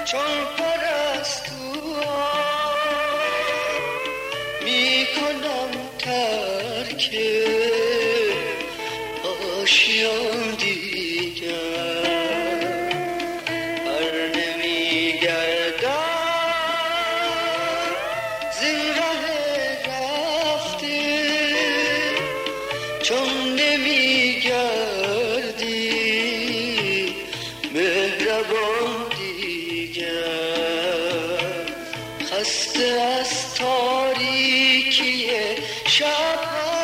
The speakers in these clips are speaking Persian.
چون پرستوها میکنم ترک آشیان دیگر، هر نمیگردم زین ره رفته، چون نمیگردی مهربان دیگر، خسته از تاریکی شب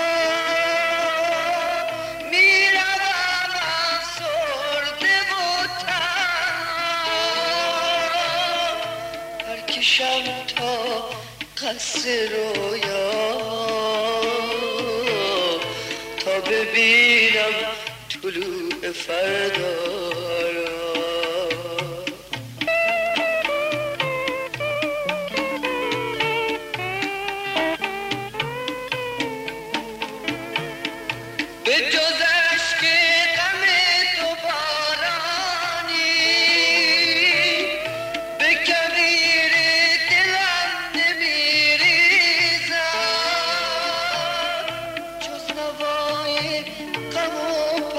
میروم افسرده و تنها، پرکشم تا قصر رویا تا ببینم طلوع فردا را. به جز اشک غم تو بارانی به کویر دلم نمیریزد، جز نوای غم و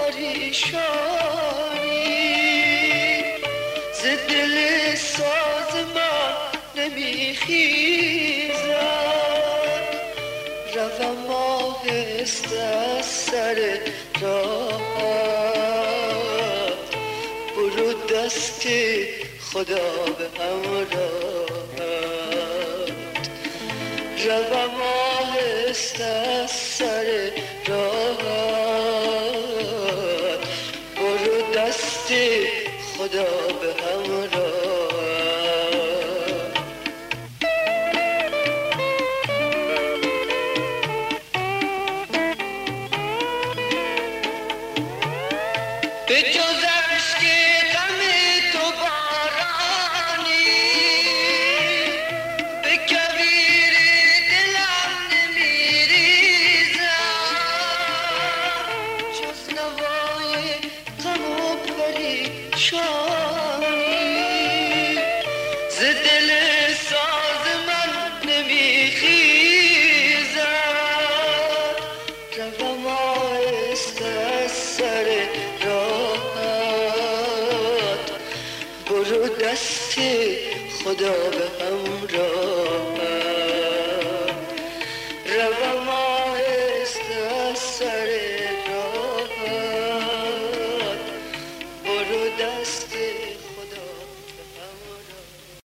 پریشانی ز دل ساز من نمیخیزد، روم آهسته از سر راهت، برو دست خدا به همراهت، روم آهسته از سر راهت، برو دست خدا به همراهت. به جز اشک غم تو بارانی به کویر دلم نمیریزد، جز نوای غم و پریشانی ز دل ساز من نمیخیزد، روم آهسته از سر راحت، برو دست خدا به همراهت، روم آهسته از سر